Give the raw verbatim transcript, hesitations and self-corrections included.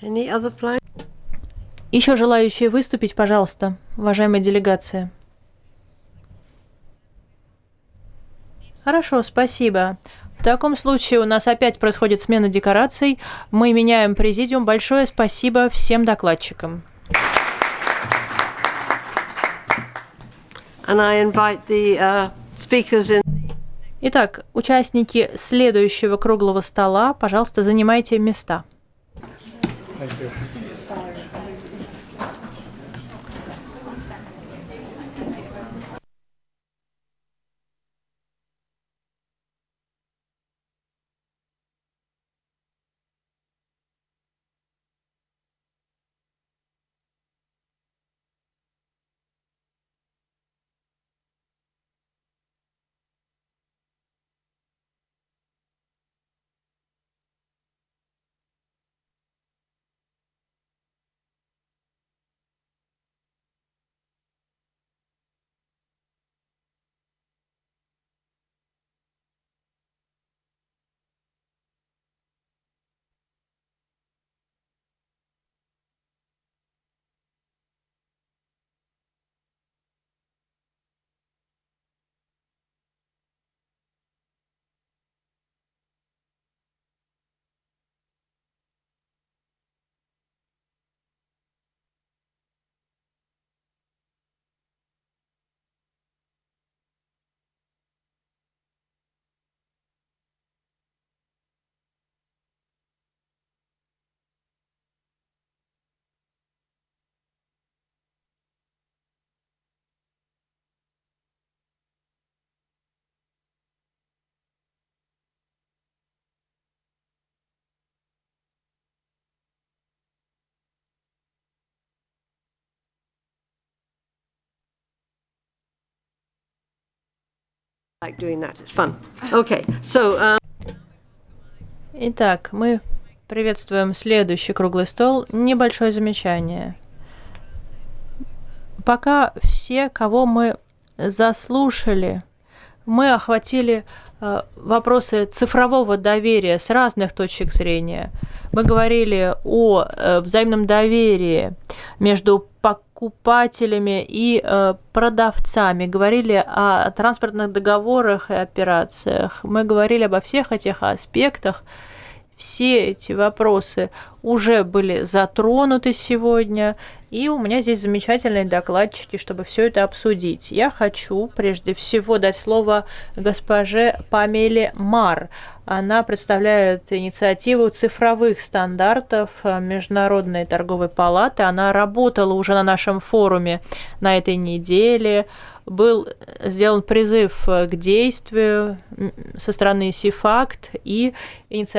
Any other plan? Еще желающие выступить, пожалуйста, уважаемая делегация. Хорошо, спасибо. В таком случае у нас опять происходит смена декораций. Мы меняем президиум. Большое спасибо всем докладчикам. And I invite the uh, speakers in. Итак, участники следующего круглого стола, пожалуйста, занимайте места. Like doing that. It's fun. Okay. So. Um... Итак, мы приветствуем следующий круглый стол. Небольшое замечание. Пока все, кого мы заслушали, мы охватили э, вопросы цифрового доверия с разных точек зрения. Мы говорили о э, взаимном доверии между покупателями и э, продавцами, говорили о, о транспортных договорах и операциях. Мы говорили обо всех этих аспектах. Все эти вопросы уже были затронуты сегодня, и у меня здесь замечательные докладчики, чтобы все это обсудить. Я хочу прежде всего дать слово госпоже Памеле Мар. Она представляет инициативу цифровых стандартов Международной торговой палаты. Она работала уже на нашем форуме на этой неделе. Был сделан призыв к действию со стороны СИФАКТ и инициативы